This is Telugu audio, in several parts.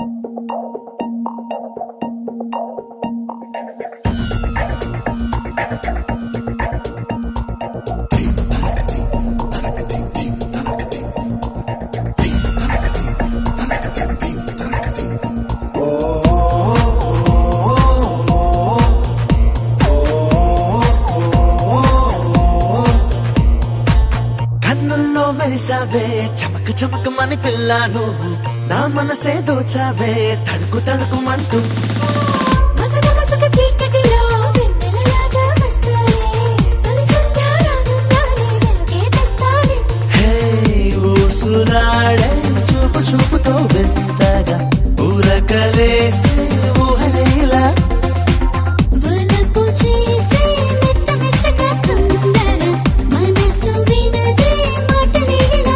మెరిసావే చమక చమకమని పిల్ల నువ్వు నా మనసే దోచావే తడుకు తడుకుమంటూ మసక మసక చీకటిలో వెన్నెలలాగా వస్తానే తొలి సంధ్య రాగంగానే వెలుగే తెస్తానే హే ఊసులాడే చూపు చూపుతో వింతగా ఊరకలేసే ఊహలేలా వలపు చేసే మెత్త మెత్తగా తొందర మనసు వినదే మాట నీలా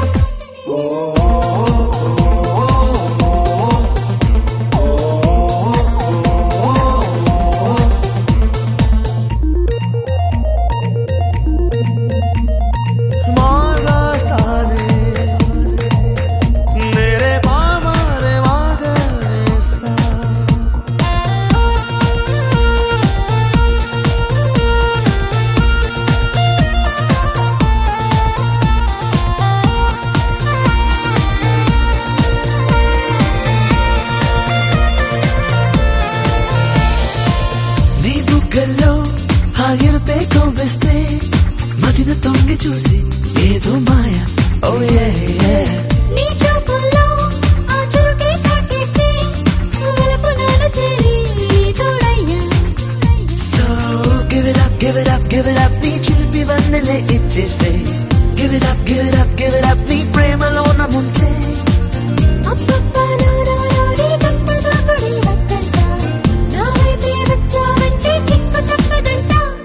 ఎరుపే కొవ్వేస్తే మదిన తొంగి చూసి ఏదో మాయ ఓ నీ చూపుల్లో ఆ చురుకే తాకేస్తే వలపు నాలో చేరి తోడయ్యా so give it up give it up give it up నీ చిలిపి వన్నెలే ఇచ్చేసే give it up give it up give it up నీ ప్రేమలో నా ముంచే అప్పప్ప నారాడి తప్పదా కొడి వద్దంట నా వైపే వచ్చావంటే చిక్కు తప్పదంట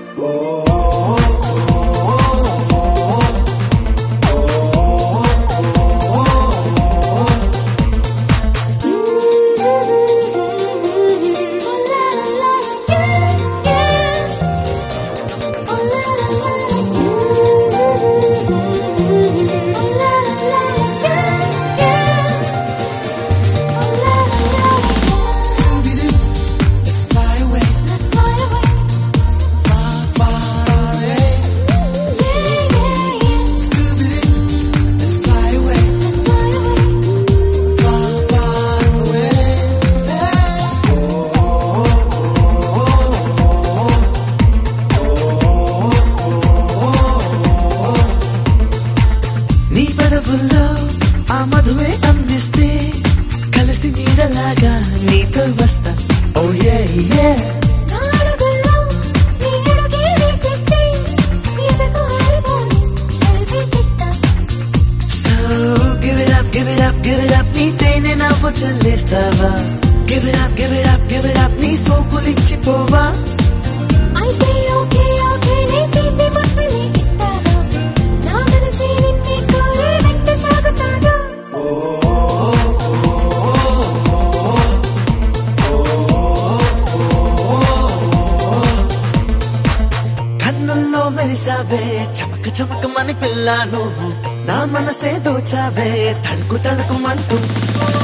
నీ పెదవుల్లో ఆ మధువే అందిస్తే కలిసి నీడలాగా నీతో వస్తా ఓ నాడుగుల్లో నీ అడుగే వేసేస్తే ఎదకు ఆరిపోని కలిపి తెస్తా so give it up give it up give it up నీ తేనె నవ్వు చల్లేస్తావా give it up give it up give it up నీ సోకులిచ్చిపోవా అయితే ఓకే ఓకే నీ తీపి ముద్దలే ఇస్తాగా నా మనసే నిన్నే కోరి వెంట సాగుతాగా కన్నుల్లో మెరిసావే చమక చమకమని పిల్ల నువ్వు నా మనసే దోచావే తడుకు తడుకుమంటూ